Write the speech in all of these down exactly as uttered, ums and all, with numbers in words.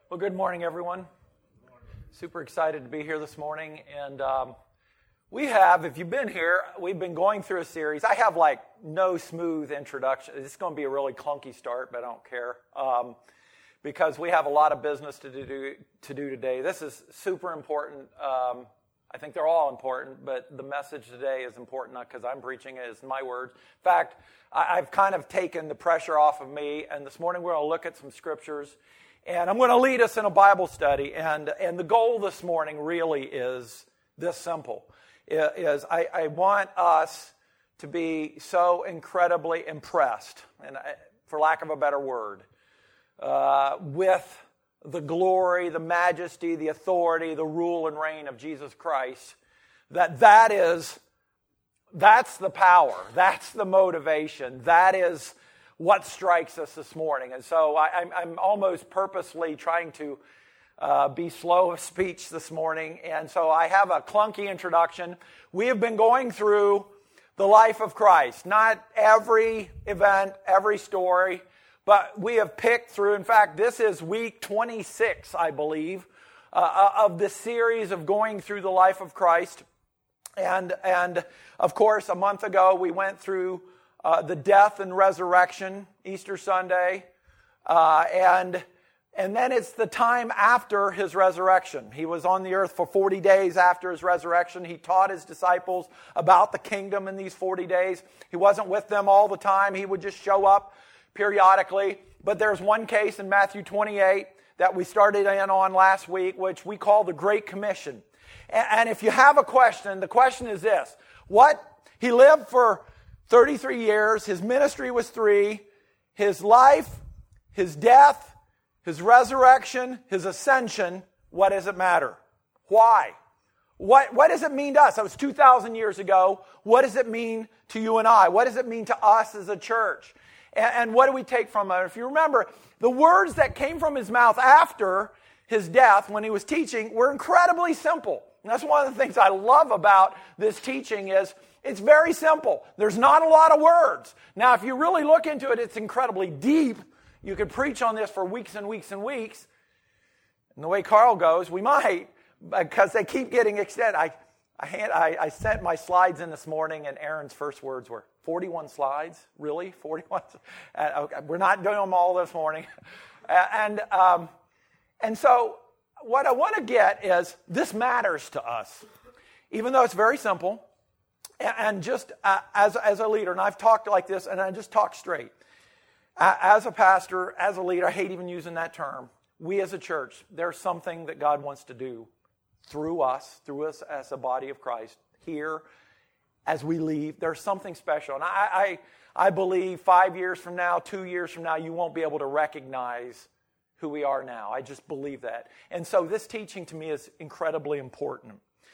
Well, good morning, everyone. Super excited to be here this morning. And um, we have, if you've been here, we've been going through a series. I have like no smooth introduction. It's going to be a really clunky start, but I don't care. Um, because we have a lot of business to do, to do today. This is super important. Um, I think they're all important, but the message today is important not because I'm preaching it, it's my words. In fact, I, I've kind of taken the pressure off of me, and this morning we're going to look at some scriptures. And I'm going to lead us in a Bible study, and, and the goal this morning really is this simple, is I, I want us to be so incredibly impressed, and I, for lack of a better word, uh, with the glory, the majesty, the authority, the rule and reign of Jesus Christ, that that is, that's the power, that's the motivation, that is what strikes us this morning. And so I, I'm, I'm almost purposely trying to uh, be slow of speech this morning. And so I have a clunky introduction. We have been going through the life of Christ. Not every event, every story, but we have picked through. In fact, this is week twenty-six, I believe, uh, of the series of going through the life of Christ. And, and of course, a month ago we went through Uh, the death and resurrection, Easter Sunday, uh, and and then it's the time after his resurrection. He was on the earth for forty days after his resurrection. He taught his disciples about the kingdom in these forty days. He wasn't with them all the time. He would just show up periodically. But there's one case in Matthew twenty-eight that we started in on last week, which we call the Great Commission. And, and if you have a question, the question is this: what he lived for thirty-three years, his ministry was three, his life, his death, his resurrection, his ascension, what does it matter? Why? What, what does it mean to us? That was two thousand years ago. What does it mean to you and I? What does it mean to us as a church? And, and what do we take from it? If you remember, the words that came from his mouth after his death when he was teaching were incredibly simple. And that's one of the things I love about this teaching is it's very simple. There's not a lot of words. Now, if you really look into it, it's incredibly deep. You could preach on this for weeks and weeks and weeks. And the way Carl goes, we might, because they keep getting extended. I, I, hand, I, I sent my slides in this morning, and Aaron's first words were, forty-one slides? Really? forty-one? Uh, okay, we're not doing them all this morning. Uh, and, um, and so what I want to get is this matters to us. Even though it's very simple. And just uh, as, as a leader, and I've talked like this, and I just talk straight. Uh, as a pastor, as a leader, I hate even using that term. We as a church, there's something that God wants to do through us, through us as a body of Christ, here, as we leave. There's something special. And I, I, I believe five years from now, two years from now, you won't be able to recognize who we are now. I just believe that. And so this teaching to me is incredibly important.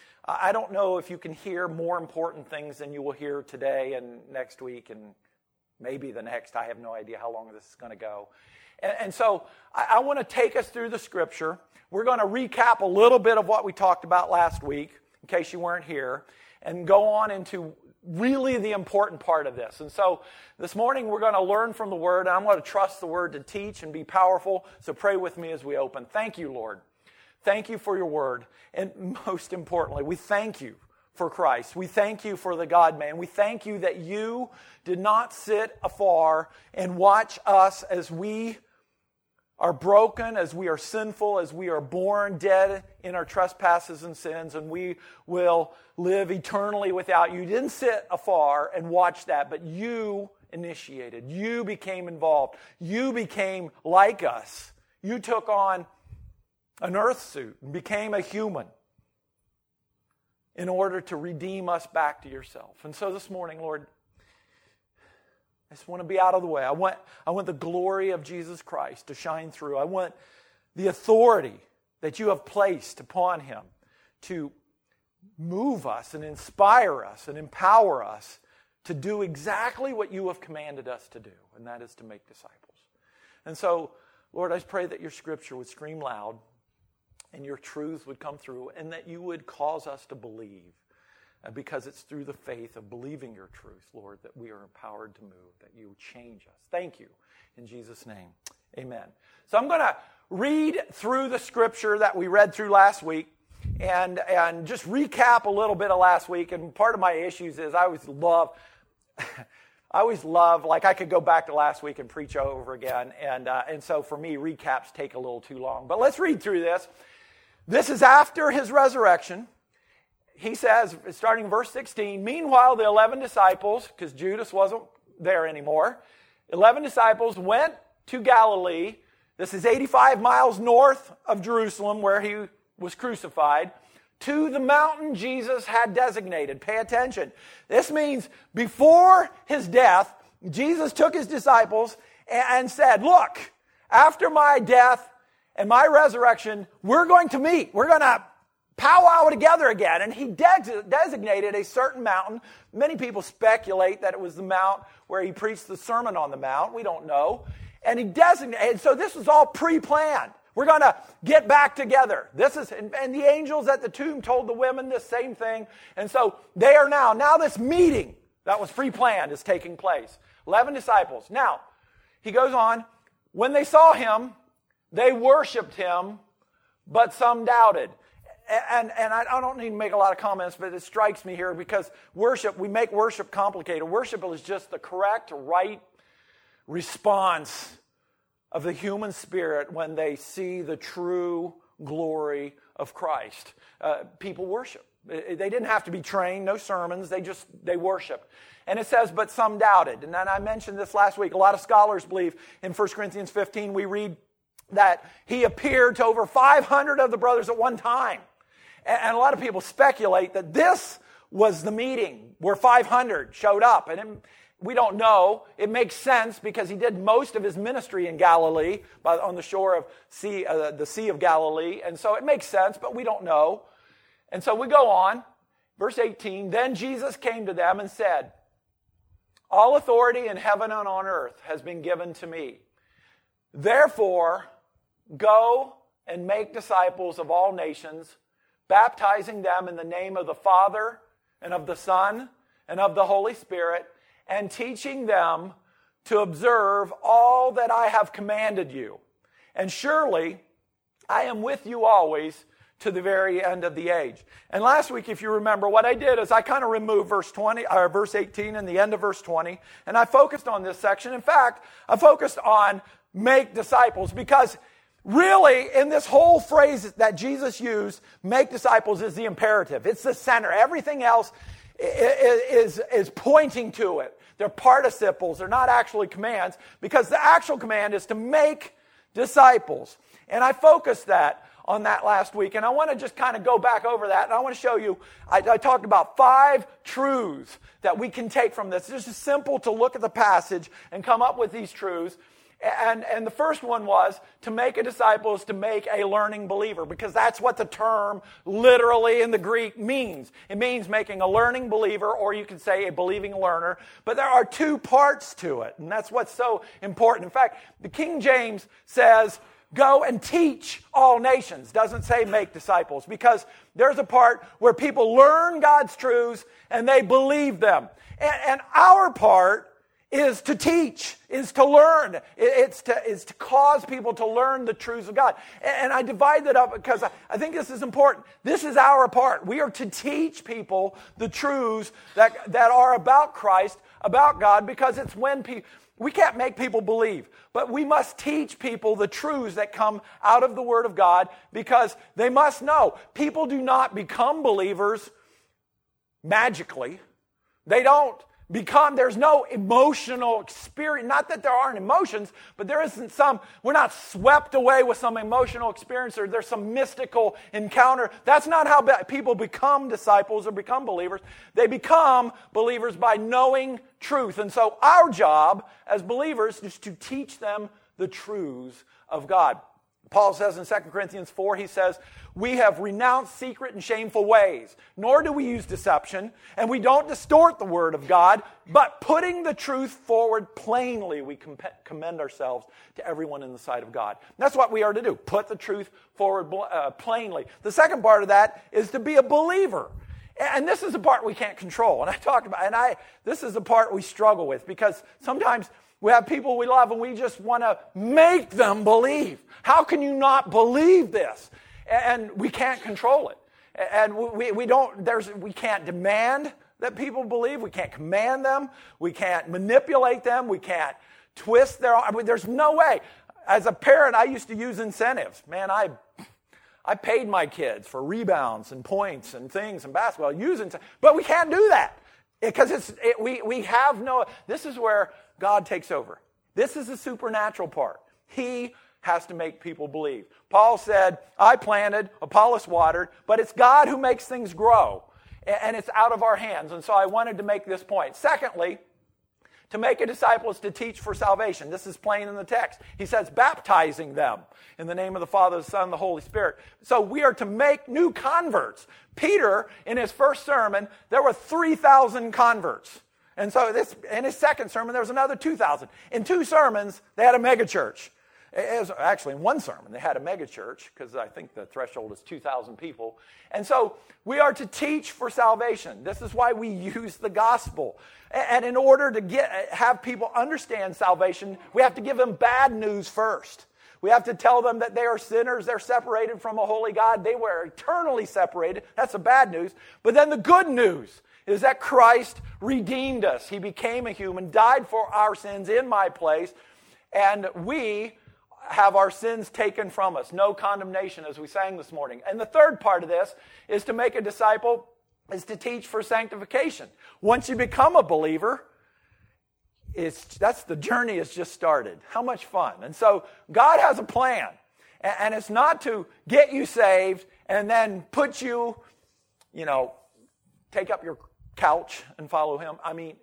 I don't know if you can hear more important things than you will hear today and next week and maybe the next. I have no idea how long this is going to go. And, and so I, I want to take us through the scripture. We're going to recap a little bit of what we talked about last week, in case you weren't here, and go on into really the important part of this. And so this morning we're going to learn from the Word, and I'm going to trust the Word to teach and be powerful. So pray with me as we open. Thank you, Lord. Thank you for your word. And most importantly, we thank you for Christ. We thank you for the God-man. We thank you that you did not sit afar and watch us as we are broken, as we are sinful, as we are born dead in our trespasses and sins, and we will live eternally without you. You didn't sit afar and watch that, but you initiated. You became involved. You became like us. You took on an earth suit and became a human in order to redeem us back to yourself. And so this morning, Lord, I just want to be out of the way. I want, I want the glory of Jesus Christ to shine through. I want the authority that you have placed upon him to move us and inspire us and empower us to do exactly what you have commanded us to do, and that is to make disciples. And so, Lord, I just pray that your scripture would scream loud, and your truth would come through, and that you would cause us to believe. Uh, because it's through the faith of believing your truth, Lord, that we are empowered to move, that you change us. Thank you. In Jesus' name, amen. So I'm going to read through the scripture that we read through last week and, and just recap a little bit of last week. And part of my issues is I always love, I always love, like I could go back to last week and preach over again. And, uh, and so for me, recaps take a little too long. But let's read through this. This is after his resurrection. He says, starting in verse sixteen, meanwhile, the eleven disciples, because Judas wasn't there anymore, eleven disciples went to Galilee. This is eighty-five miles north of Jerusalem where he was crucified, to the mountain Jesus had designated. Pay attention. This means before his death, Jesus took his disciples and said, look, after my death and my resurrection, we're going to meet. We're going to powwow together again. And he de- designated a certain mountain. Many people speculate that it was the mount where he preached the Sermon on the Mount. We don't know. And he designated, so this was all pre-planned. We're going to get back together. This is, and, and the angels at the tomb told the women the same thing. And so they are now, now this meeting that was pre-planned is taking place. Eleven disciples. Now, he goes on, when they saw him, they worshiped him, but some doubted. And, and I don't need to make a lot of comments, but it strikes me here because worship, we make worship complicated. Worship is just the correct, right response of the human spirit when they see the true glory of Christ. Uh, people worship. They didn't have to be trained, no sermons, they just, they worship. And it says, but some doubted. And then I mentioned this last week. A lot of scholars believe in First Corinthians fifteen, we read that he appeared to over five hundred of the brothers at one time. And a lot of people speculate that this was the meeting where five hundred showed up. And it, we don't know. It makes sense because he did most of his ministry in Galilee, by, on the shore of sea, uh, the Sea of Galilee. And so it makes sense, but we don't know. And so we go on. Verse eighteen, then Jesus came to them and said, all authority in heaven and on earth has been given to me. Therefore, go and make disciples of all nations, baptizing them in the name of the Father and of the Son and of the Holy Spirit, and teaching them to observe all that I have commanded you. And surely I am with you always to the very end of the age. And last week, if you remember, what I did is I kind of removed verse twenty, or verse eighteen and the end of verse twenty, and I focused on this section. In fact, I focused on make disciples because really, in this whole phrase that Jesus used, make disciples is the imperative. It's the center. Everything else is, is, is pointing to it. They're participles. They're not actually commands because the actual command is to make disciples. And I focused that on that last week. And I want to just kind of go back over that. And I want to show you, I, I talked about five truths that we can take from this. It's just simple to look at the passage and come up with these truths. And, and the first one was to make a disciple is to make a learning believer, because that's what the term literally in the Greek means. It means making a learning believer, or you could say a believing learner. But there are two parts to it, and that's what's so important. In fact, the King James says, go and teach all nations. Doesn't say make disciples, because there's a part where people learn God's truths and they believe them. And, and our part is to teach, is to learn. It's to, is to cause people to learn the truths of God. And I divide that up because I think this is important. This is our part. We are to teach people the truths that, that are about Christ, about God, because it's when people, we can't make people believe, but we must teach people the truths that come out of the Word of God, because they must know. People do not become believers magically. They don't become, there's no emotional experience. Not that there aren't emotions, but there isn't some, we're not swept away with some emotional experience or there's some mystical encounter. That's not how people become disciples or become believers. They become believers by knowing truth. And so our job as believers is to teach them the truths of God. Paul says in Second Corinthians four, he says, we have renounced secret and shameful ways, nor do we use deception, and we don't distort the word of God, but putting the truth forward plainly, we commend ourselves to everyone in the sight of God. And that's what we are to do, put the truth forward uh, plainly. The second part of that is to be a believer. And this is the part we can't control. And I talked about, and I, this is the part we struggle with, because sometimes We have people we love and we just want to make them believe. How can you not believe this? And we can't control it. And we, we don't, there's, we can't demand that people believe. We can't command them. We can't manipulate them. We can't twist their, I mean, there's no way. As a parent, I used to use incentives. Man, I I paid my kids for rebounds and points and things in basketball, using, but we can't do that because it's it, we we have no. This is where God takes over. This is the supernatural part. He has to make people believe. Paul said, "I planted, Apollos watered, but it's God who makes things grow, and it's out of our hands." And so I wanted to make this point. Secondly, to make a disciple is to teach for salvation. This is plain in the text. He says, baptizing them in the name of the Father, the Son, and the Holy Spirit. So we are to make new converts. Peter, in his first sermon, there were three thousand converts. And so this, in his second sermon, there was another two thousand. In two sermons, they had a megachurch. It was actually in one sermon, they had a megachurch, because I think the threshold is two thousand people. And so we are to teach for salvation. This is why we use the gospel. And in order to get have people understand salvation, we have to give them bad news first. We have to tell them that they are sinners, they're separated from a holy God, they were eternally separated. That's the bad news. But then the good news is that Christ redeemed us. He became a human, died for our sins in my place, and we have our sins taken from us. No condemnation, as we sang this morning. And the third part of this is to make a disciple, is to teach for sanctification. Once you become a believer, it's that's the journey has just started. How much fun. And so God has a plan. And it's not to get you saved and then put you, you know, take up your couch and follow him. I mean,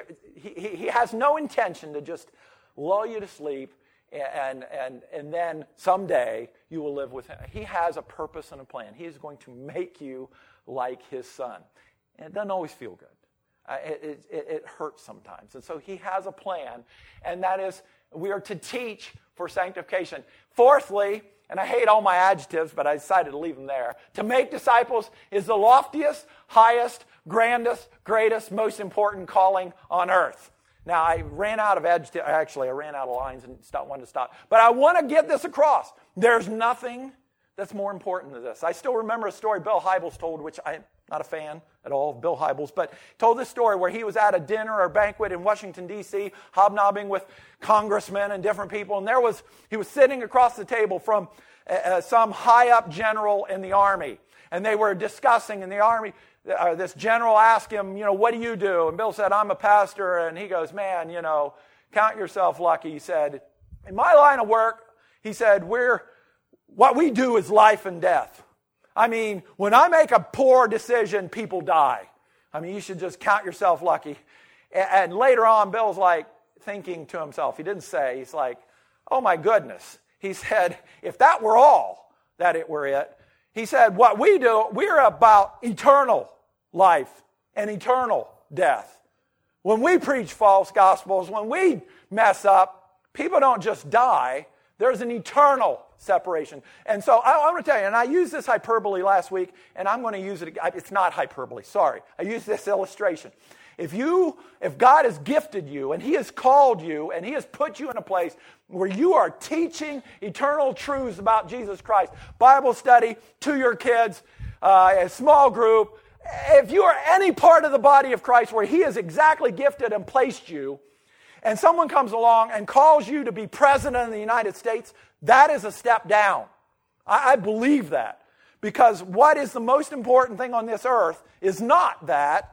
he, he has no intention to just lull you to sleep and, and, and then someday you will live with him. He has a purpose and a plan. He is going to make you like his son. And it doesn't always feel good. Uh, it, it, it hurts sometimes. And so he has a plan, and that is we are to teach for sanctification. Fourthly, and I hate all my adjectives, but I decided to leave them there, to make disciples is the loftiest, highest, grandest, greatest, most important calling on earth. Now, I ran out of adjectives. Actually, I ran out of lines and stopped, wanted to stop. But I want to get this across. There's nothing that's more important than this. I still remember a story Bill Hybels told, which I'm not a fan at all of Bill Hybels, but told this story where he was at a dinner or banquet in Washington, D C, hobnobbing with congressmen and different people, and there was he was sitting across the table from uh, some high-up general in the Army, and they were discussing in the Army. Uh, this general asked him, you know, what do you do? And Bill said, I'm a pastor, and he goes, man, you know, count yourself lucky. He said, in my line of work, he said, we're what we do is life and death. I mean, when I make a poor decision, people die. I mean, you should just count yourself lucky. And, and later on, Bill's like thinking to himself, he didn't say, he's like, oh my goodness. He said, if that were all, that it were it. He said, what we do, we're about eternal life and eternal death. When we preach false gospels, when we mess up, people don't just die. There's an eternal separation. And so I, I want to tell you, and I used this hyperbole last week, and I'm going to use it. It's not hyperbole, sorry. I used this illustration. If you, if God has gifted you, and he has called you, and he has put you in a place where you are teaching eternal truths about Jesus Christ, Bible study to your kids, uh, a small group, if you are any part of the body of Christ where he has exactly gifted and placed you, and someone comes along and calls you to be president of the United States, that is a step down. I, I believe that. Because what is the most important thing on this earth is not that.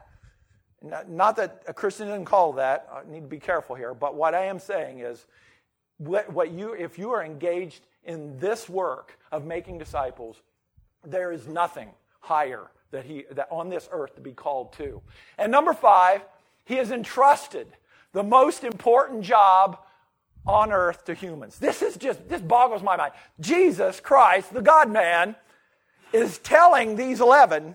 Not that a Christian didn't call that. I need to be careful here. But what I am saying is, what, what you, if you are engaged in this work of making disciples, there is nothing higher that he that on this earth to be called to. And number five, he has entrusted the most important job on earth to humans. This is just, this boggles my mind. Jesus Christ, the God-man, is telling these eleven,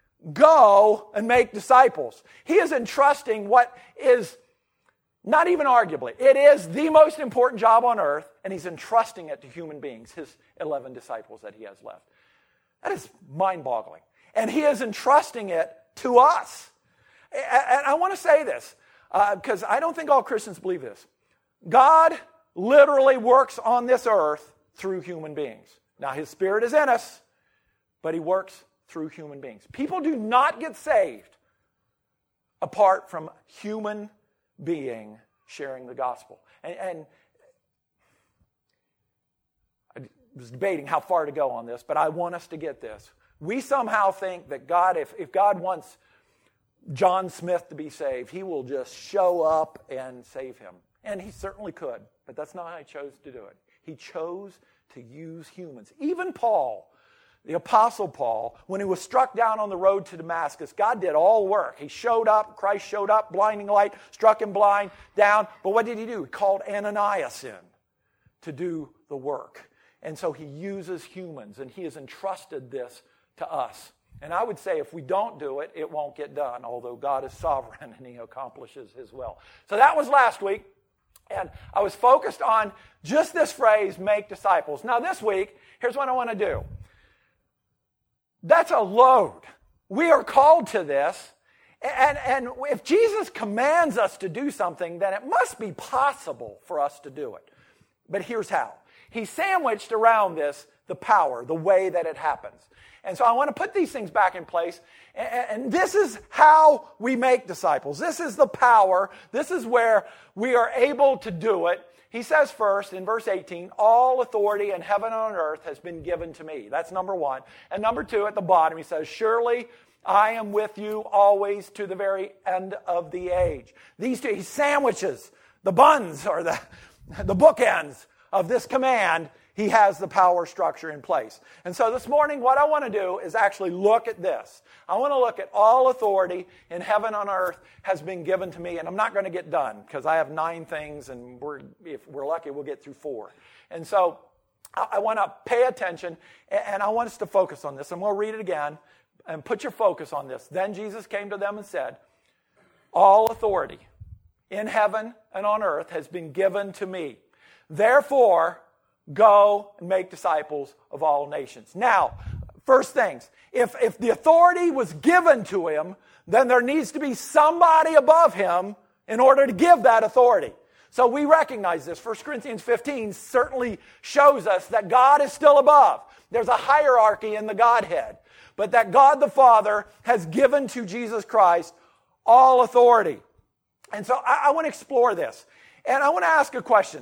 go and make disciples. He is entrusting what is not even arguably, it is the most important job on earth, and he's entrusting it to human beings, his eleven disciples that he has left. That is mind-boggling. And he is entrusting it to us. And I want to say this, because uh, I don't think all Christians believe this. God literally works on this earth through human beings. Now, his Spirit is in us, but he works through human beings. People do not get saved apart from human being sharing the gospel. And, and I was debating how far to go on this, but I want us to get this. We somehow think that God, if, if God wants John Smith to be saved, he will just show up and save him. And he certainly could, but that's not how he chose to do it. He chose to use humans. Even Paul, the Apostle Paul, when he was struck down on the road to Damascus, God did all work. He showed up, Christ showed up, blinding light, struck him blind, down. But what did he do? He called Ananias in to do the work. And so he uses humans, and he has entrusted this to us. And I would say if we don't do it, it won't get done, although God is sovereign and he accomplishes his will. So that was last week, and I was focused on just this phrase, make disciples. Now this week, here's what I want to do. That's a load. We are called to this, and, and if Jesus commands us to do something, then it must be possible for us to do it. But here's how. He sandwiched around this the power, the way that it happens. And so I want to put these things back in place. And this is how we make disciples. This is the power. This is where we are able to do it. He says first in verse eighteen, all authority in heaven and on earth has been given to me. That's number one. And number two, at the bottom, he says, surely I am with you always to the very end of the age. These two, he sandwiches the buns or the, the bookends of this command. He has the power structure in place. And so this morning, what I want to do is actually look at this. I want to look at all authority in heaven and on earth has been given to me. And I'm not going to get done because I have nine things, and we're, if we're lucky, we'll get through four. And so I, I want to pay attention, and I want us to focus on this. And we'll read it again, and put your focus on this. Then Jesus came to them and said, all authority in heaven and on earth has been given to me. Therefore, go and make disciples of all nations. Now, first things, if, if the authority was given to him, then there needs to be somebody above him in order to give that authority. So we recognize this. First Corinthians fifteen certainly shows us that God is still above. There's a hierarchy in the Godhead. But that God the Father has given to Jesus Christ all authority. And so I, I want to explore this. And I want to ask a question.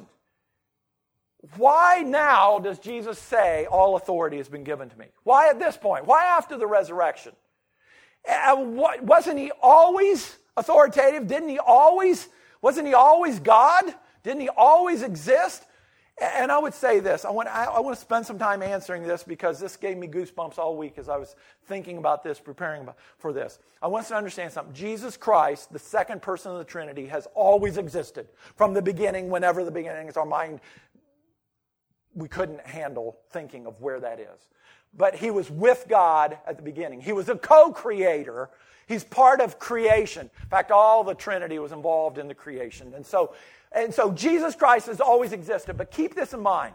Why now does Jesus say all authority has been given to me? Why at this point? Why after the resurrection? And what, wasn't he always authoritative? Didn't he always, wasn't he always God? Didn't he always exist? And I would say this, I want, I, I want to spend some time answering this because this gave me goosebumps all week as I was thinking about this, preparing for this. I want us to understand something. Jesus Christ, the second person of the Trinity, has always existed from the beginning, whenever the beginning is. Our mind, we couldn't handle thinking of where that is. But he was with God at the beginning. He was a co-creator. He's part of creation. In fact, all the Trinity was involved in the creation. And so, and so Jesus Christ has always existed. But keep this in mind.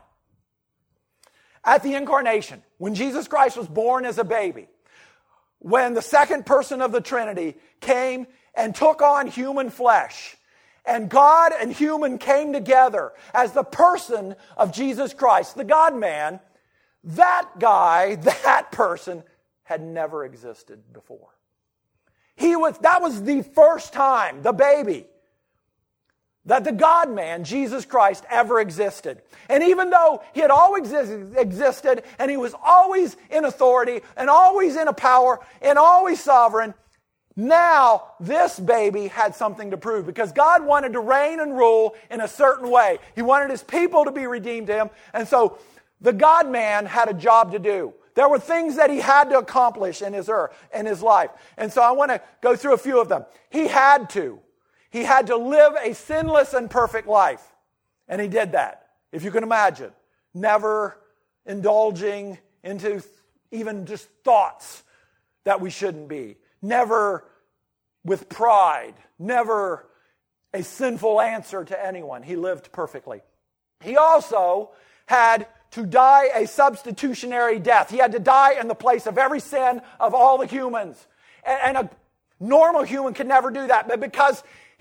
At the incarnation, when Jesus Christ was born as a baby, when the second person of the Trinity came and took on human flesh, and God and human came together as the person of Jesus Christ, the God-man, that guy, that person, had never existed before. He was, that was the first time, the baby, that the God-man, Jesus Christ, ever existed. And even though he had always existed, and he was always in authority, and always in a power, and always sovereign, now, this baby had something to prove because God wanted to reign and rule in a certain way. He wanted his people to be redeemed to him. And so the God-man had a job to do. There were things that he had to accomplish in his earth, in his life. And so I want to go through a few of them. He had to. He had to live a sinless and perfect life. And he did that, if you can imagine. Never indulging into even just thoughts that we shouldn't be. Never with pride, never a sinful answer to anyone. He lived perfectly. He also had to die a substitutionary death. He had to die in the place of every sin of all the humans. And, and a normal human could never do that. But because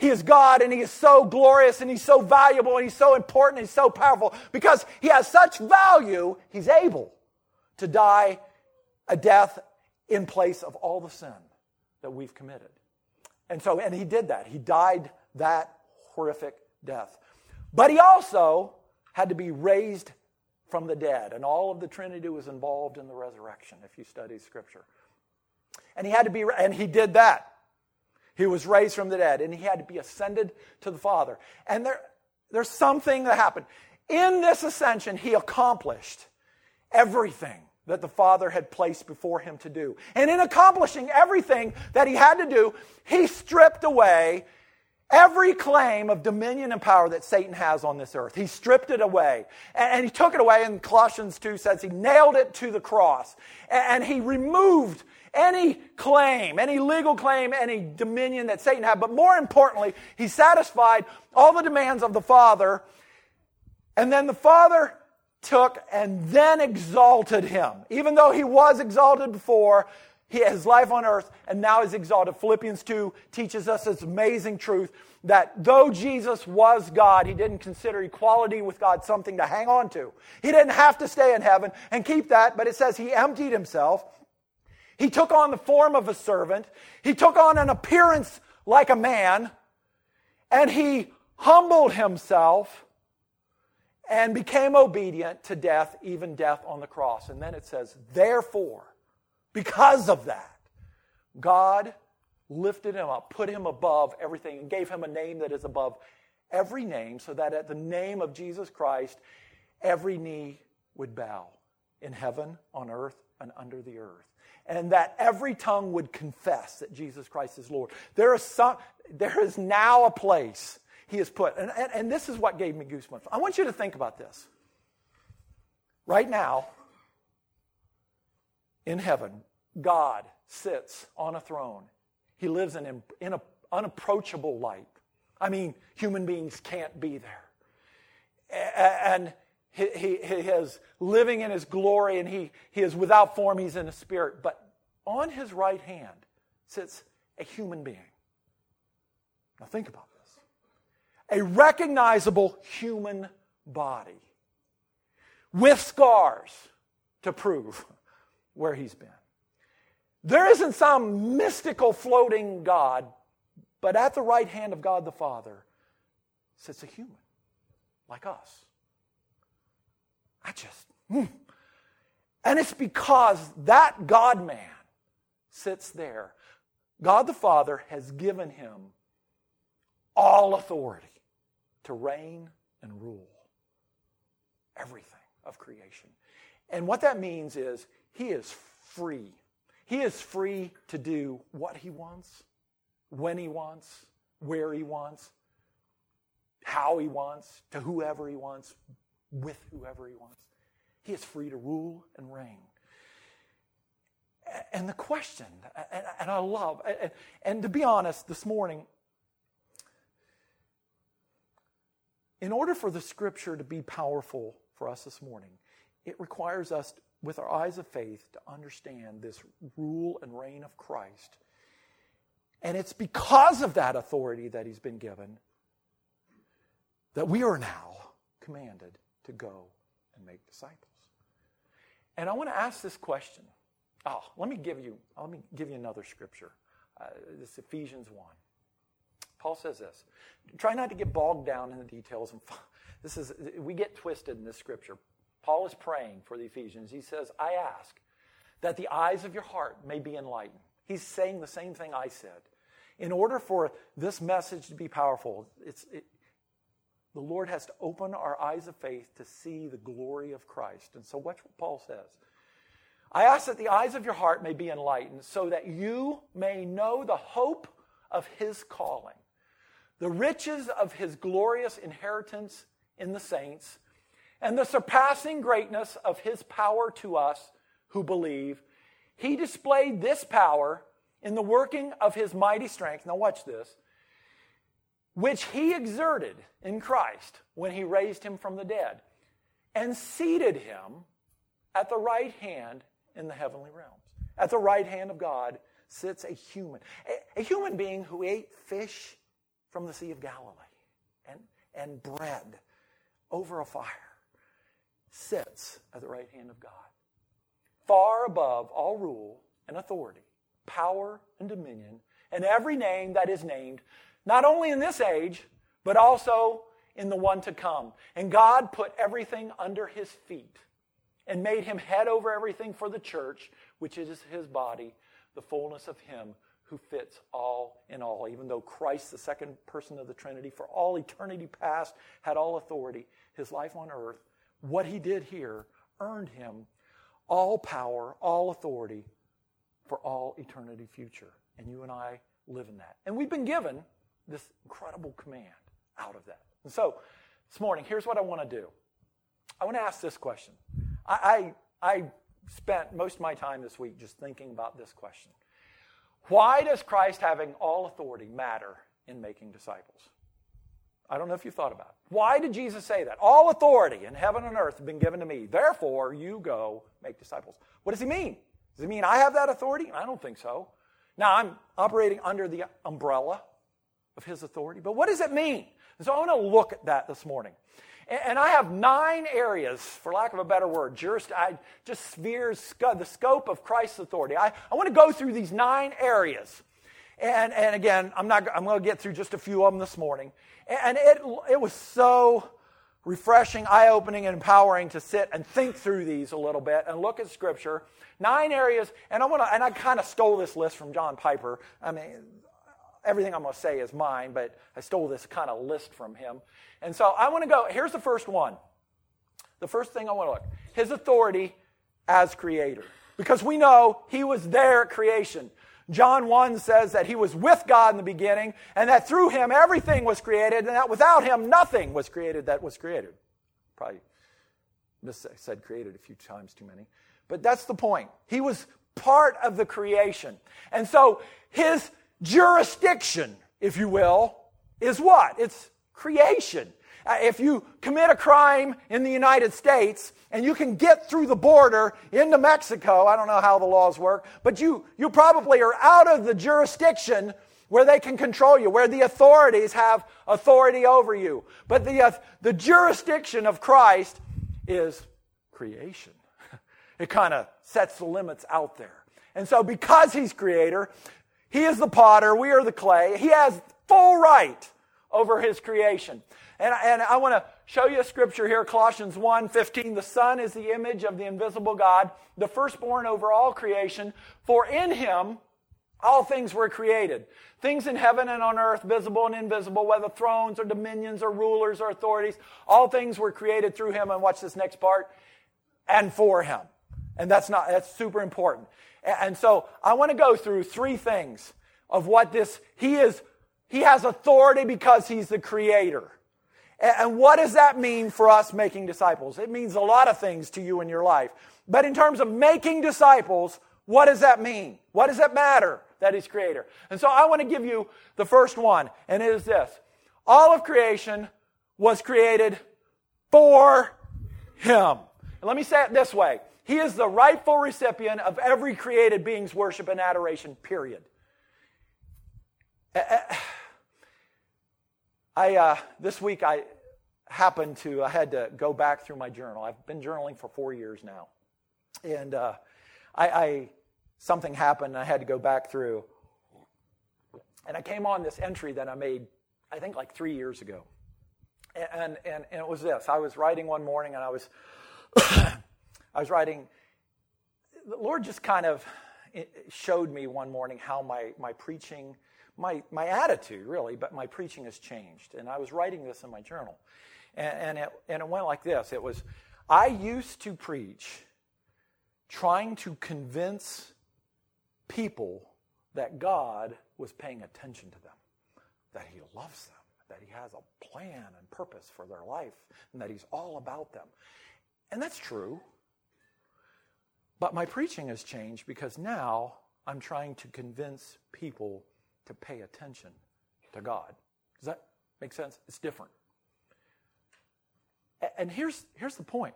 He is God, and He is so glorious, and He's so valuable, and He's so important, and He's so powerful. Because He has such value, He's able to die a death in place of all the sin that we've committed. And so, and He did that. He died that horrific death. But He also had to be raised from the dead. And all of the Trinity was involved in the resurrection, if you study Scripture. And He had to be, and He did that. He was raised from the dead, and He had to be ascended to the Father. And there, there's something that happened. In this ascension, He accomplished everything that the Father had placed before Him to do. And in accomplishing everything that He had to do, He stripped away every claim of dominion and power that Satan has on this earth. He stripped it away. And, and He took it away, and Colossians two says He nailed it to the cross. And, and He removed any claim, any legal claim, any dominion that Satan had. But more importantly, He satisfied all the demands of the Father. And then the Father took and then exalted Him. Even though He was exalted before, He, his life on earth, and now is exalted. Philippians two teaches us this amazing truth that though Jesus was God, He didn't consider equality with God something to hang on to. He didn't have to stay in heaven and keep that, but it says He emptied Himself. He took on the form of a servant. He took on an appearance like a man, and He humbled Himself and became obedient to death, even death on the cross. And then it says, therefore, because of that, God lifted Him up, put Him above everything, and gave Him a name that is above every name, so that at the name of Jesus Christ, every knee would bow in heaven, on earth, and under the earth. And that every tongue would confess that Jesus Christ is Lord. There is, some, there is now a place He has put. And, and, and this is what gave me goosebumps. I want you to think about this. Right now, in heaven, God sits on a throne. He lives in an unapproachable light. I mean, human beings can't be there. And he, he, he is living in His glory, and he, he is without form. He's in a spirit. But on His right hand sits a human being. Now think about this. A recognizable human body with scars to prove where He's been. There isn't some mystical floating God, but at the right hand of God the Father sits a human like us. I just, mm. And it's because that God-man sits there. God the Father has given Him all authority to reign and rule everything of creation. And what that means is He is free. He is free to do what He wants, when He wants, where He wants, how He wants, to whoever He wants, with whoever He wants. He is free to rule and reign. And the question, and I love, and to be honest, this morning, in order for the Scripture to be powerful for us this morning, it requires us, with our eyes of faith, to understand this rule and reign of Christ. And it's because of that authority that He's been given that we are now commanded to go and make disciples. And I want to ask this question. Oh, let me give you, let me give you another scripture. Uh, this is Ephesians one. Paul says this. Try not to get bogged down in the details. And this is we get twisted in this scripture. Paul is praying for the Ephesians. He says, I ask that the eyes of your heart may be enlightened. He's saying the same thing I said. In order for this message to be powerful, it's, it, the Lord has to open our eyes of faith to see the glory of Christ. And so watch what Paul says. I ask that the eyes of your heart may be enlightened so that you may know the hope of His calling, the riches of His glorious inheritance in the saints, and the surpassing greatness of His power to us who believe. He displayed this power in the working of His mighty strength. Now watch this. Which He exerted in Christ when He raised Him from the dead and seated Him at the right hand in the heavenly realms. At the right hand of God sits a human. A, a human being who ate fish from the Sea of Galilee, and, and bread over a fire, sits at the right hand of God, far above all rule and authority, power and dominion, and every name that is named, not only in this age, but also in the one to come. And God put everything under his feet and made him head over everything for the church, which is his body, the fullness of him who fits all in all. Even though Christ, the second person of the Trinity, for all eternity past, had all authority, his life on earth, what he did here earned him all power, all authority for all eternity future. And you and I live in that. And we've been given this incredible command out of that. And so, this morning, here's what I want to do. I want to ask this question. I, I, I spent most of my time this week just thinking about this question. Why does Christ having all authority matter in making disciples? I don't know if you've thought about it. Why did Jesus say that? All authority in heaven and earth have been given to me. Therefore, you go make disciples. What does he mean? Does he mean I have that authority? I don't think so. Now, I'm operating under the umbrella of his authority. But what does it mean? And so I want to look at that this morning. And I have nine areas, for lack of a better word, just, I, just spheres, the scope of Christ's authority. I, I want to go through these nine areas. And, and again, I'm not. I'm going to get through just a few of them this morning. And it, it was so refreshing, eye-opening, and empowering to sit and think through these a little bit and look at Scripture. Nine areas, and I want to. And I kind of stole this list from John Piper. I mean, everything I'm going to say is mine, but I stole this kind of list from him. And so I want to go, here's the first one. The first thing I want to look, his authority as creator. Because we know he was there at creation. John one says that he was with God in the beginning, and that through him everything was created, and that without him nothing was created that was created. Probably said created a few times too many. But that's the point. He was part of the creation. And so his jurisdiction, if you will, is what? It's creation. Uh, if you commit a crime in the United States and you can get through the border into Mexico, I don't know how the laws work, but you, you probably are out of the jurisdiction where they can control you, where the authorities have authority over you. But the, uh, the jurisdiction of Christ is creation. It kind of sets the limits out there. And so because he's creator, he is the potter, we are the clay. He has full right over his creation. And, and I want to show you a scripture here, Colossians one fifteen. The Son is the image of the invisible God, the firstborn over all creation. For in him all things were created. Things in heaven and on earth, visible and invisible, whether thrones or dominions or rulers or authorities. All things were created through him. And watch this next part. And for him. And that's not that's super important. And so I want to go through three things of what this, he is, he has authority because he's the creator. And what does that mean for us making disciples? It means a lot of things to you in your life. But in terms of making disciples, what does that mean? What does it matter that he's creator? And so I want to give you the first one, and it is this. All of creation was created for him. And let me say it this way. He is the rightful recipient of every created being's worship and adoration, period. I uh, this week I happened to, I had to go back through my journal. I've been journaling for four years now. And uh, I, I something happened and I had to go back through. And I came on this entry that I made, I think like three years ago. And, and, and it was this. I was writing one morning and I was... I was writing, the Lord just kind of showed me one morning how my, my preaching, my, my attitude really, but my preaching has changed. And I was writing this in my journal. And, and, it, and it went like this. It was, I used to preach trying to convince people that God was paying attention to them, that he loves them, that he has a plan and purpose for their life, and that he's all about them. And that's true. But my preaching has changed because now I'm trying to convince people to pay attention to God. Does that make sense? It's different. And here's, here's the point.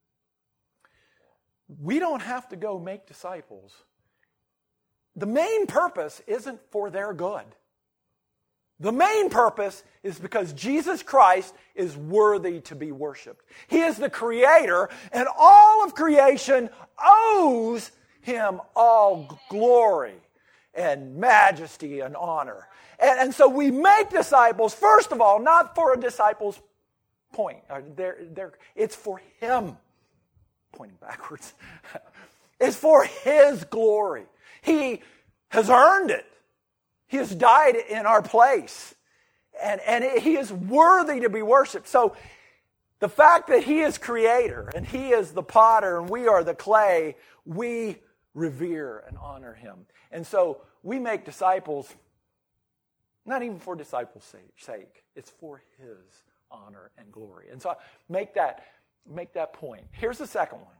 We don't have to go make disciples. The main purpose isn't for their good. The main purpose is because Jesus Christ is worthy to be worshiped. He is the Creator, and all of creation owes Him all glory and majesty and honor. And, and so we make disciples, first of all, not for a disciple's point. They're, they're, it's for Him. Pointing backwards. It's for His glory. He has earned it. He has died in our place. And, and He is worthy to be worshiped. So the fact that He is Creator and He is the potter and we are the clay, we revere and honor Him. And so we make disciples, not even for disciples' sake. It's for His honor and glory. And so make that, make that point. Here's the second one.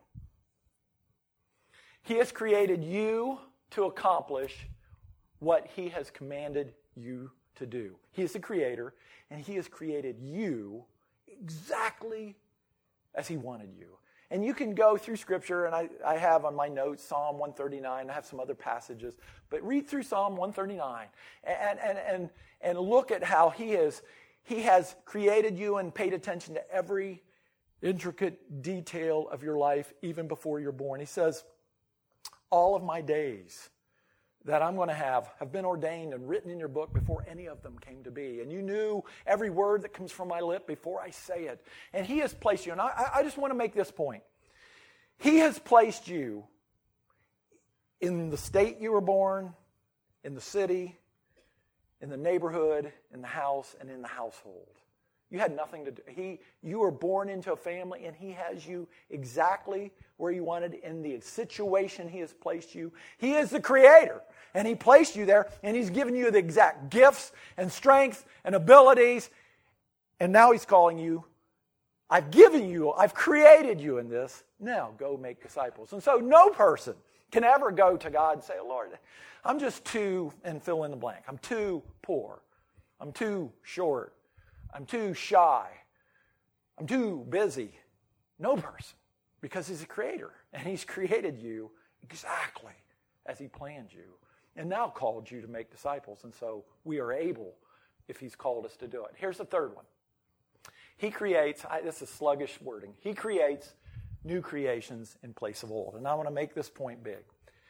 He has created you to accomplish what He has commanded you to do. He is the Creator, and He has created you exactly as He wanted you. And you can go through Scripture, and I, I have on my notes Psalm one thirty-nine. I have some other passages, but read through Psalm one thirty-nine and, and, and, and look at how He is, He has created you and paid attention to every intricate detail of your life even before you're born. He says, all of my days that I'm going to have have been ordained and written in your book before any of them came to be. And you knew every word that comes from my lip before I say it. And He has placed you, and I, I just want to make this point. He has placed you in the state you were born, in the city, in the neighborhood, in the house, and in the household. You had nothing to do. He, you were born into a family, and He has you exactly where you wanted in the situation He has placed you. He is the Creator, and He placed you there, and He's given you the exact gifts and strengths and abilities, and now He's calling you, I've given you, I've created you in this, now go make disciples. And so no person can ever go to God and say, Lord, I'm just too, and fill in the blank, I'm too poor, I'm too short, I'm too shy, I'm too busy. No person, because He's a Creator, and He's created you exactly as He planned you, and now called you to make disciples, and so we are able, if He's called us to do it. Here's the third one. He creates, I, this is sluggish wording, He creates new creations in place of old. And I want to make this point big.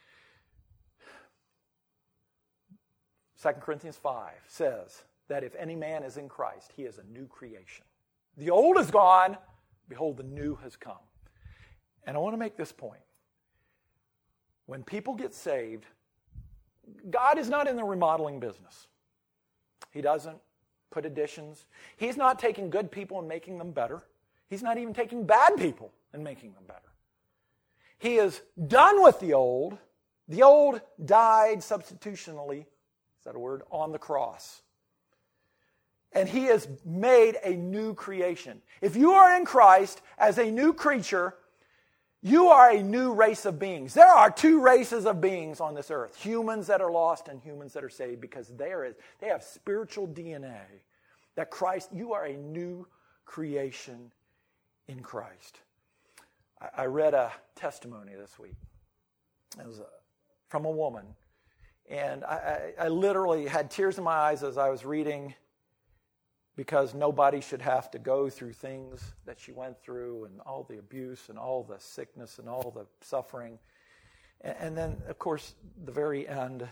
Second Corinthians five says that if any man is in Christ, he is a new creation. The old is gone, behold, the new has come. And I want to make this point. When people get saved, God is not in the remodeling business. He doesn't put additions. He's not taking good people and making them better. He's not even taking bad people and making them better. He is done with the old. The old died substitutionally, is that a word, on the cross. And He has made a new creation. If you are in Christ as a new creature, you are a new race of beings. There are two races of beings on this earth. Humans that are lost and humans that are saved, because there is, they have spiritual D N A. That Christ, you are a new creation in Christ. I, I read a testimony this week. It was a, from a woman. And I, I, I literally had tears in my eyes as I was reading, because nobody should have to go through things that she went through, and all the abuse and all the sickness and all the suffering. And, and then, of course, the very end,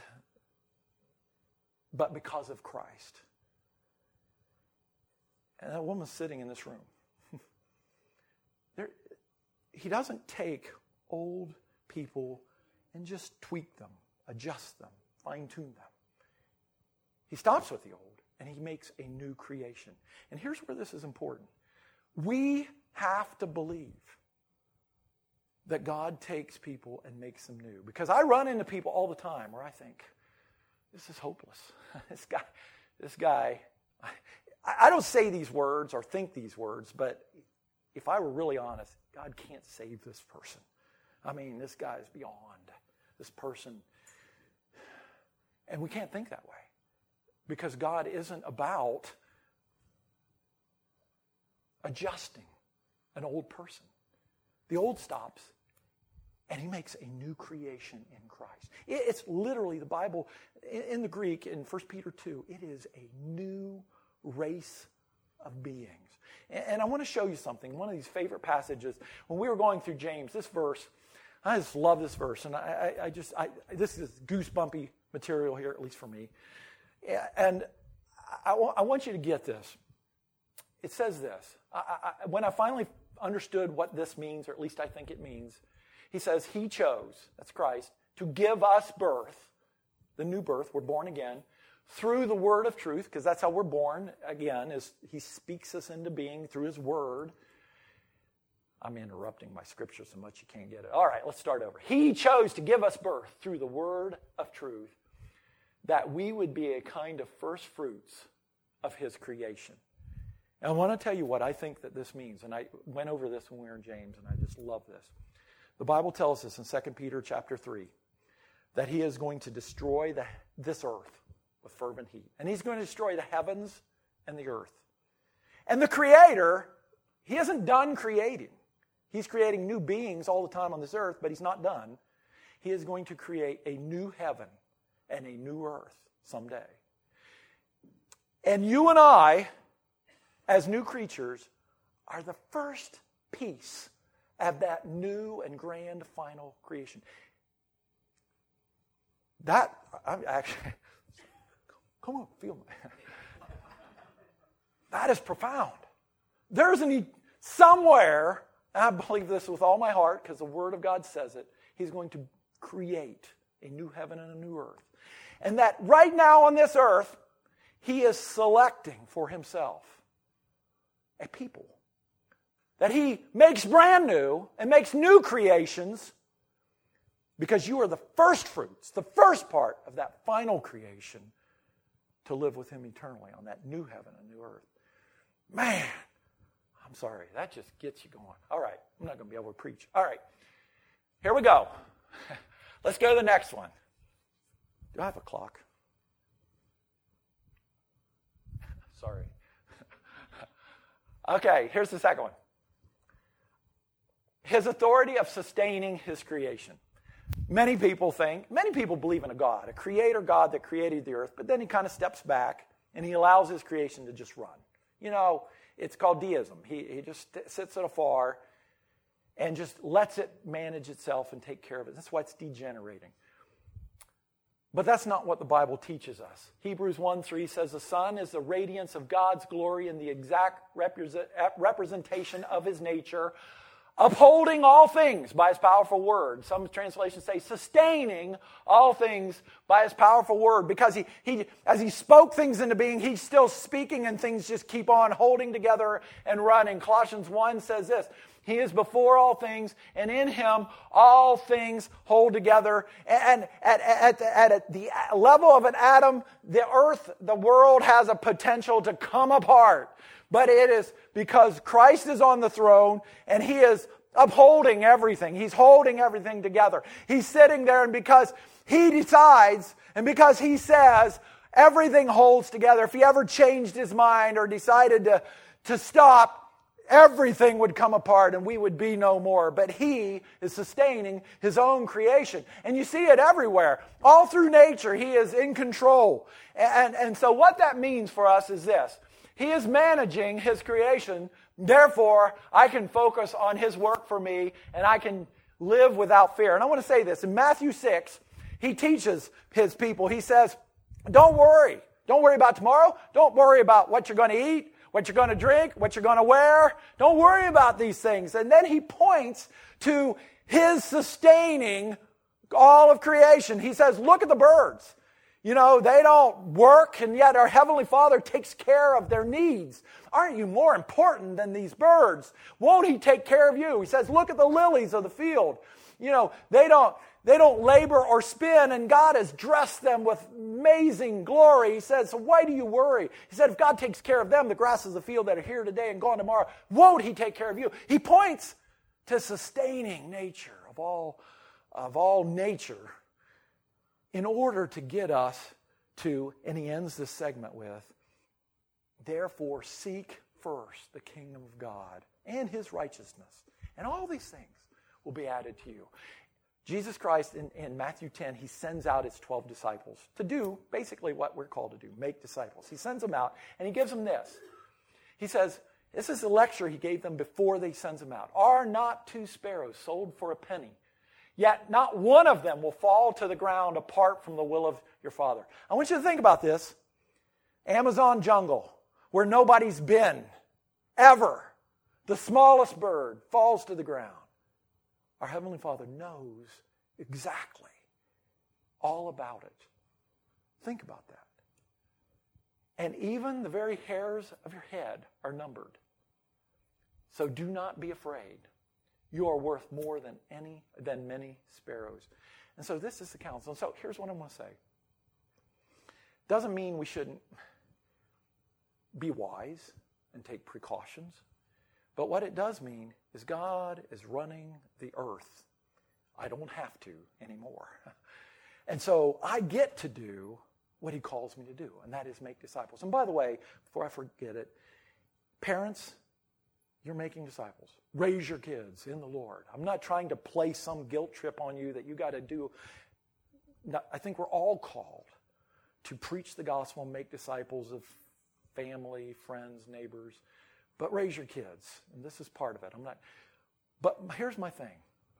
but because of Christ. And that woman's sitting in this room. there, he doesn't take old people and just tweak them, adjust them, fine-tune them. He stops with the old, and He makes a new creation. And here's where this is important. We have to believe that God takes people and makes them new. Because I run into people all the time where I think, this is hopeless. this guy, this guy, I, I don't say these words or think these words, but if I were really honest, God can't save this person. I mean, this guy is beyond this person. And we can't think that way. Because God isn't about adjusting an old person. The old stops, And he makes a new creation in Christ. It's literally the Bible, in the Greek, in First Peter two, it is a new race of beings. And I want to show you something. One of these favorite passages, when we were going through James, this verse, I just love this verse. And I, I, I just, I, this is goosebumpy material here, at least for me. And I, I want you to get this. It says this. I, I, when I finally understood what this means, or at least I think it means, he says, he chose, that's Christ, to give us birth, the new birth, we're born again, through the word of truth, because that's how we're born again, is he speaks us into being through his word. I'm interrupting my scripture so much you can't get it. All right, let's start over. He chose to give us birth through the word of truth, that we would be a kind of first fruits of his creation. And I want to tell you what I think that this means, and I went over this when we were in James, and I just love this. The Bible tells us in Second Peter chapter three that he is going to destroy the, this earth with fervent heat. And he's going to destroy the heavens and the earth. And the Creator, he isn't done creating. He's creating new beings all the time on this earth, but he's not done. He is going to create a new heaven and a new earth someday. And you and I, as new creatures, are the first piece of that new and grand final creation. That, I'm actually, come on, feel me. That is profound. There's an, somewhere, and I believe this with all my heart because the Word of God says it, he's going to create a new heaven and a new earth. And that right now on this earth, he is selecting for himself a people that he makes brand new and makes new creations because you are the first fruits, the first part of that final creation to live with him eternally on that new heaven and new earth. Man, I'm sorry, that just gets you going. All right, I'm not going to be able to preach. All right, here we go. Let's go to the next one. Do I have a clock? Sorry. Okay, here's the second one. His authority of sustaining his creation. Many people think, many people believe in a God, a creator God that created the earth, but then he kind of steps back and he allows his creation to just run. You know, it's called deism. He, he just sits at afar and just lets it manage itself and take care of it. That's why it's degenerating. But that's not what the Bible teaches us. Hebrews one three says the Son is the radiance of God's glory and the exact represent, representation of his nature, upholding all things by his powerful word. Some translations say sustaining all things by his powerful word. Because he, he, as he spoke things into being, he's still speaking and things just keep on holding together and running. Colossians one says this, he is before all things, and in him all things hold together. And at, at, at, at the level of an atom, the earth, the world has a potential to come apart. But it is because Christ is on the throne and he is upholding everything. He's holding everything together. He's sitting there, and because he decides and because he says, everything holds together. If he ever changed his mind or decided to, to stop, everything would come apart and we would be no more. But he is sustaining his own creation. And you see it everywhere. All through nature, he is in control. And, and so what that means for us is this. He is managing his creation. Therefore, I can focus on his work for me and I can live without fear. And I want to say this. In Matthew six, he teaches his people. He says, don't worry. Don't worry about tomorrow. Don't worry about what you're going to eat, what you're going to drink, what you're going to wear. Don't worry about these things. And then he points to his sustaining all of creation. He says, look at the birds. You know, they don't work, and yet our Heavenly Father takes care of their needs. Aren't you more important than these birds? Won't he take care of you? He says, look at the lilies of the field. You know, they don't, they don't labor or spin, and God has dressed them with amazing glory. He says, so why do you worry? He said, if God takes care of them, the grasses of the field that are here today and gone tomorrow, won't he take care of you? He points to sustaining nature of all, of all nature in order to get us to, and he ends this segment with, therefore seek first the kingdom of God and his righteousness, and all these things will be added to you. Jesus Christ, in, in Matthew ten, he sends out his twelve disciples to do basically what we're called to do, make disciples. He sends them out, and he gives them this. He says, this is the lecture he gave them before he sends them out. Are not two sparrows sold for a penny? Yet not one of them will fall to the ground apart from the will of your Father. I want you to think about this. Amazon jungle, where nobody's been, ever. The smallest bird falls to the ground. Our Heavenly Father knows exactly all about it. Think about that. And even the very hairs of your head are numbered. So do not be afraid. You are worth more than any than many sparrows. And so this is the counsel. And so here's what I'm going to say. Doesn't mean we shouldn't be wise and take precautions. But what it does mean is God is running the earth. I don't have to anymore. And so I get to do what he calls me to do, and that is make disciples. And by the way, before I forget it, parents, you're making disciples. Raise your kids in the Lord. I'm not trying to play some guilt trip on you that you got to do. I think we're all called to preach the gospel and make disciples of family, friends, neighbors. But raise your kids, and this is part of it. I'm not. But here's my thing.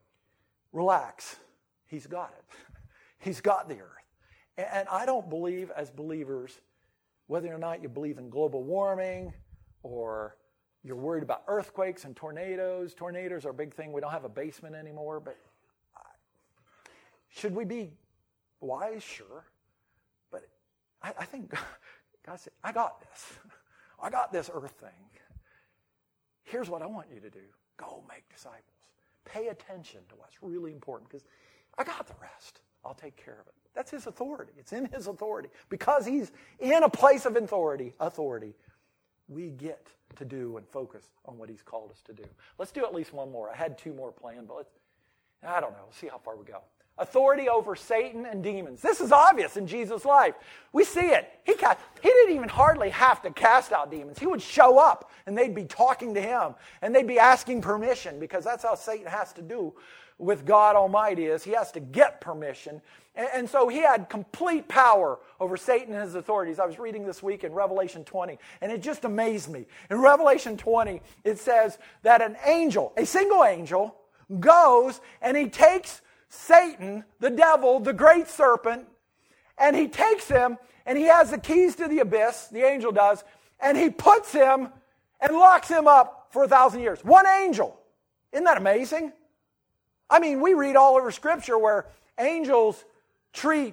Relax. He's got it. He's got the earth. And I don't believe as believers, whether or not you believe in global warming or you're worried about earthquakes and tornadoes. Tornadoes are a big thing. We don't have a basement anymore. But should we be wise? Sure. But I, I think God said, I got this. I got this earth thing. Here's what I want you to do. Go make disciples. Pay attention to what's really important because I got the rest. I'll take care of it. That's his authority. It's in his authority. Because he's in a place of authority, authority, we get to do and focus on what he's called us to do. Let's do at least one more. I had two more planned, but let's, I don't know. Let's see how far we go. Authority over Satan and demons. This is obvious in Jesus' life. We see it. He, cast, he didn't even hardly have to cast out demons. He would show up, and they'd be talking to him, and they'd be asking permission, because that's how Satan has to do with God Almighty, is he has to get permission. And, and so he had complete power over Satan and his authorities. I was reading this week in Revelation twenty, and it just amazed me. In Revelation twenty, it says that an angel, a single angel, goes and he takes Satan, the devil, the great serpent, and he takes him, and he has the keys to the abyss, the angel does, and he puts him and locks him up for a thousand years. One angel. Isn't that amazing? I mean, we read all over Scripture where angels treat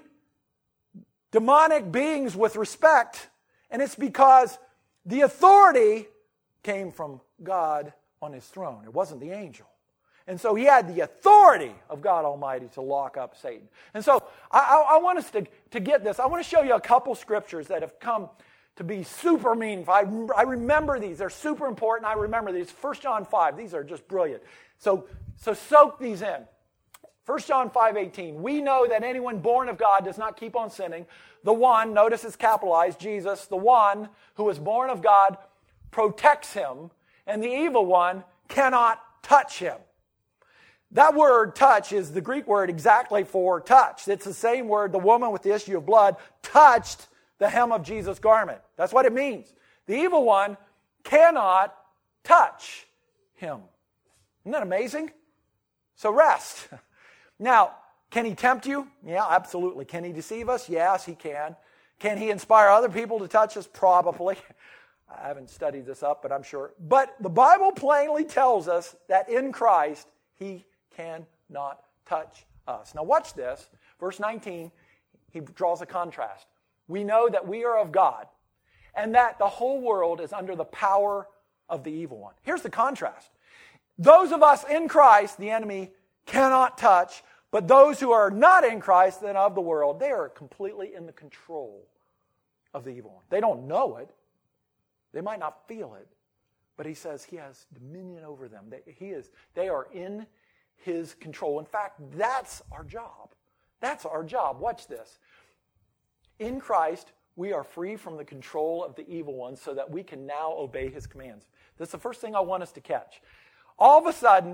demonic beings with respect, and it's because the authority came from God on his throne. It wasn't the angel. And so he had the authority of God Almighty to lock up Satan. And so I, I, I want us to, to get this. I want to show you a couple scriptures that have come to be super meaningful. I, I remember these. They're super important. I remember these. First John five. These are just brilliant. So, so soak these in. First John five eighteen. We know that anyone born of God does not keep on sinning. The one, notice it's capitalized, Jesus, the one who is born of God protects him, and the evil one cannot touch him. That word touch is the Greek word exactly for touch. It's the same word the woman with the issue of blood touched the hem of Jesus' garment. That's what it means. The evil one cannot touch him. Isn't that amazing? So rest. Now, can he tempt you? Yeah, absolutely. Can he deceive us? Yes, he can. Can he inspire other people to touch us? Probably. I haven't studied this up, but I'm sure. But the Bible plainly tells us that in Christ, he cannot touch us. Now watch this. Verse nineteen, he draws a contrast. We know that we are of God, and that the whole world is under the power of the evil one. Here's the contrast. Those of us in Christ, the enemy cannot touch, but those who are not in Christ and of the world, they are completely in the control of the evil one. They don't know it. They might not feel it, but he says he has dominion over them. They, he is, they are in his control. In fact, that's our job. That's our job. Watch this. In Christ, we are free from the control of the evil one so that we can now obey his commands. That's the first thing I want us to catch. All of a sudden,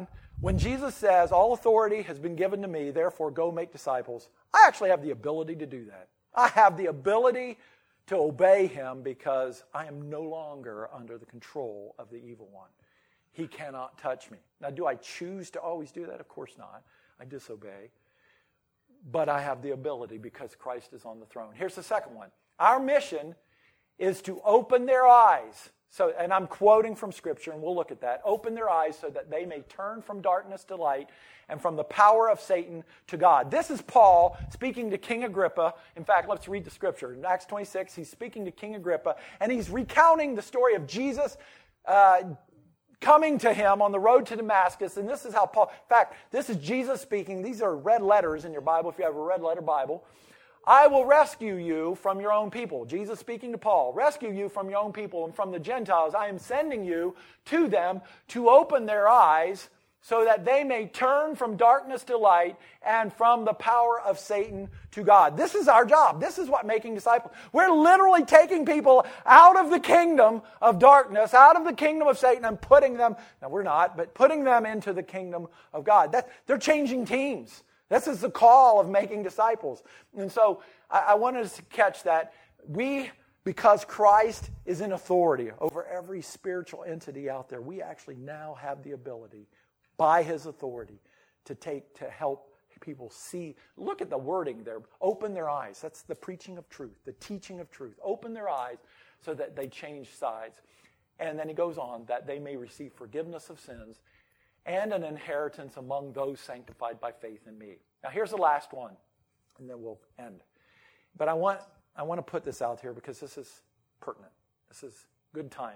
When Jesus says, all authority has been given to me, therefore go make disciples, I actually have the ability to do that. I have the ability to obey him because I am no longer under the control of the evil one. He cannot touch me. Now, do I choose to always do that? Of course not. I disobey. But I have the ability because Christ is on the throne. Here's the second one. Our mission is to open their eyes. So, and I'm quoting from Scripture, and we'll look at that. Open their eyes so that they may turn from darkness to light and from the power of Satan to God. This is Paul speaking to King Agrippa. In fact, let's read the Scripture. In Acts twenty-six, he's speaking to King Agrippa, and he's recounting the story of Jesus uh, coming to him on the road to Damascus. And this is how Paul, in fact, this is Jesus speaking. These are red letters in your Bible if you have a red letter Bible. I will rescue you from your own people. Jesus speaking to Paul. Rescue you from your own people and from the Gentiles. I am sending you to them to open their eyes so that they may turn from darkness to light and from the power of Satan to God. This is our job. This is what making disciples. We're literally taking people out of the kingdom of darkness, out of the kingdom of Satan, and putting them, now we're not, but putting them into the kingdom of God. That, they're changing teams. This is the call of making disciples. And so I, I wanted us to catch that. We, because Christ is in authority over every spiritual entity out there, we actually now have the ability, by his authority, to take, to help people see. Look at the wording there. Open their eyes. That's the preaching of truth, the teaching of truth. Open their eyes so that they change sides. And then he goes on, that they may receive forgiveness of sins and an inheritance among those sanctified by faith in me. Now here's the last one, and then we'll end. But I want I want to put this out here because this is pertinent. This is good timing.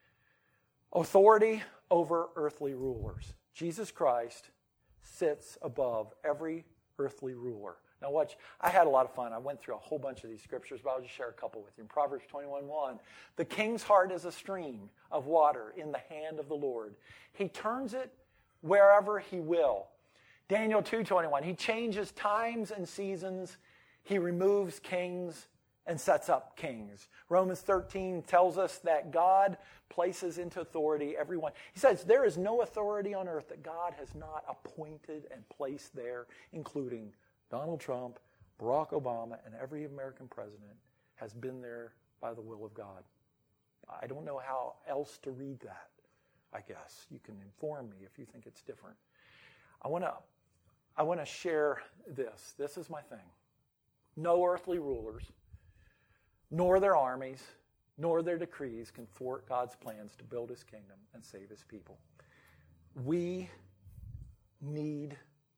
Authority over earthly rulers. Jesus Christ sits above every earthly ruler. Now watch, I had a lot of fun. I went through a whole bunch of these scriptures, but I'll just share a couple with you. In Proverbs twenty-one one, the king's heart is a stream of water in the hand of the Lord. He turns it wherever he will. Daniel two twenty-one, he changes times and seasons. He removes kings and sets up kings. Romans thirteen tells us that God places into authority everyone. He says there is no authority on earth that God has not appointed and placed there, including Donald Trump, Barack Obama, and every American president has been there by the will of God. I don't know how else to read that, I guess. You can inform me if you think it's different. I want to I want to share this. This is my thing. No earthly rulers, nor their armies, nor their decrees can thwart God's plans to build his kingdom and save his people. We need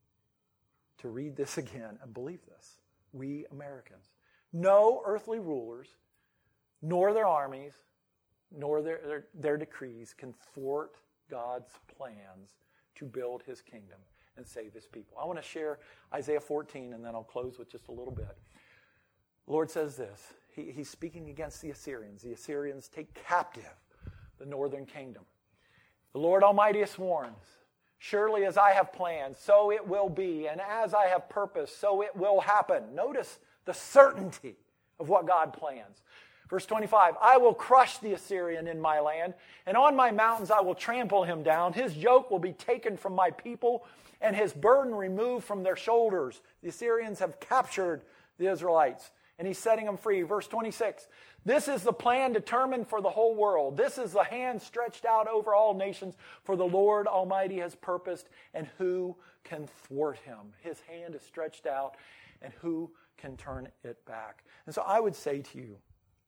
to read this again and believe this. We Americans. No earthly rulers, nor their armies, nor their, their, their decrees can thwart God's plans to build his kingdom and save his people. I want to share Isaiah fourteen, and then I'll close with just a little bit. The Lord says this. He, he's speaking against the Assyrians. The Assyrians take captive the northern kingdom. The Lord Almighty sworns, surely as I have planned, so it will be, and as I have purposed, so it will happen. Notice the certainty of what God plans. Verse twenty-five, I will crush the Assyrian in my land, and on my mountains I will trample him down. His yoke will be taken from my people, and his burden removed from their shoulders. The Assyrians have captured the Israelites, and he's setting them free. Verse twenty-six, this is the plan determined for the whole world. This is the hand stretched out over all nations, for the Lord Almighty has purposed, and who can thwart him? His hand is stretched out, and who can turn it back? And so I would say to you,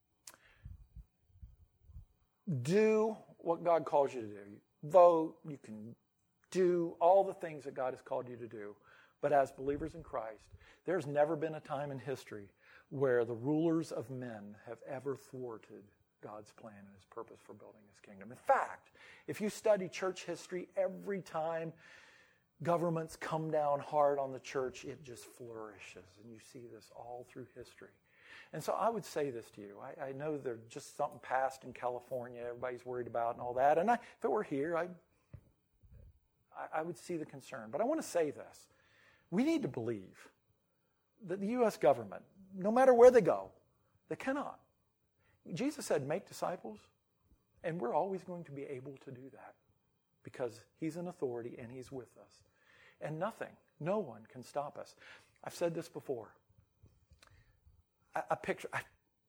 do what God calls you to do. Vote, you can do all the things that God has called you to do. But as believers in Christ, there's never been a time in history where the rulers of men have ever thwarted God's plan and his purpose for building his kingdom. In fact, if you study church history, every time governments come down hard on the church, it just flourishes. And you see this all through history. And so I would say this to you. I, I know there's just something passed in California everybody's worried about and all that. And I, if it were here, I, I, I would see the concern. But I want to say this. We need to believe that the U S government, no matter where they go, they cannot. Jesus said, make disciples, and we're always going to be able to do that. because he's an authority and he's with us. And nothing, no one can stop us. I've said this before. A, a picture, I,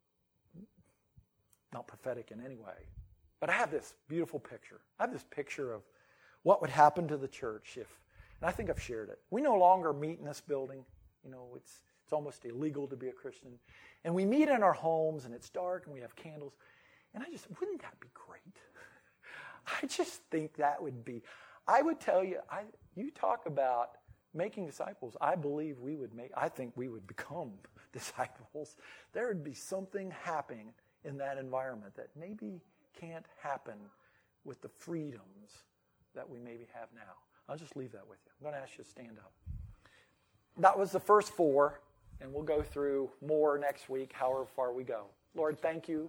not prophetic in any way, but I have this beautiful picture. I have this picture of what would happen to the church if, and I think I've shared it. We no longer meet in this building. You know, it's it's almost illegal to be a Christian. And we meet in our homes, and it's dark, and we have candles. And I just, wouldn't that be great? I just think that would be, I would tell you, I you talk about making disciples. I believe we would make, I think we would become disciples. There would be something happening in that environment that maybe can't happen with the freedoms that we maybe have now. I'll just leave that with you. I'm going to ask you to stand up. That was the first four, and we'll go through more next week, however far we go. Lord, thank you.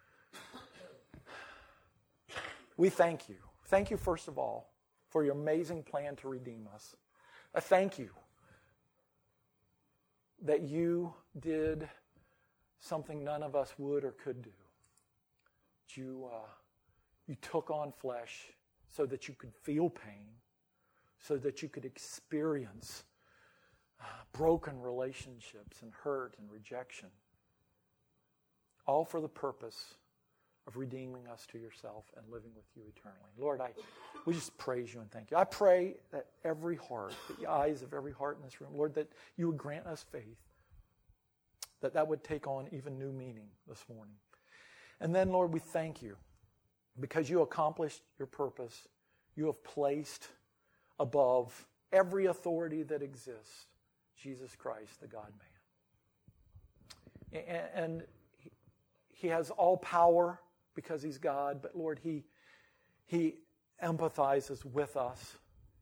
We thank you. Thank you, first of all, for your amazing plan to redeem us. I thank you that you did something none of us would or could do. You, uh, you took on flesh so that you could feel pain, so that you could experience uh, broken relationships and hurt and rejection, all for the purpose of redeeming us to yourself and living with you eternally. Lord, I we just praise you and thank you. I pray that every heart, the eyes of every heart in this room, Lord, that you would grant us faith, that that would take on even new meaning this morning. And then, Lord, we thank you because you accomplished your purpose. You have placed above every authority that exists Jesus Christ, the God-man. And he has all power because he's God, but Lord, he, he empathizes with us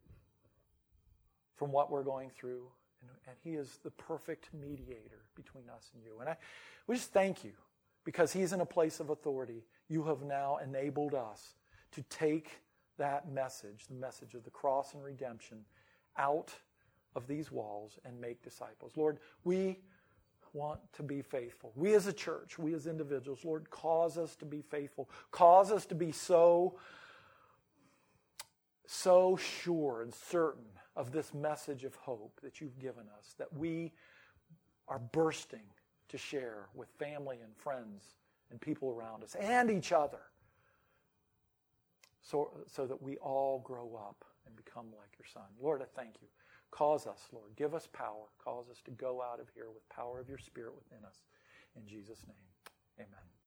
from what we're going through, and, and he is the perfect mediator between us and you. And I, we just thank you because he's in a place of authority. You have now enabled us to take that message, the message of the cross and redemption, out of these walls and make disciples. Lord, we want to be faithful. We as a church, we as individuals, Lord, cause us to be faithful. Cause us to be so, so sure and certain of this message of hope that you've given us, that we are bursting to share with family and friends and people around us and each other, so, so that we all grow up and become like your Son. Lord, I thank you. Cause us, Lord. Give us power. Cause us to go out of here with power of your Spirit within us. In Jesus' name, amen.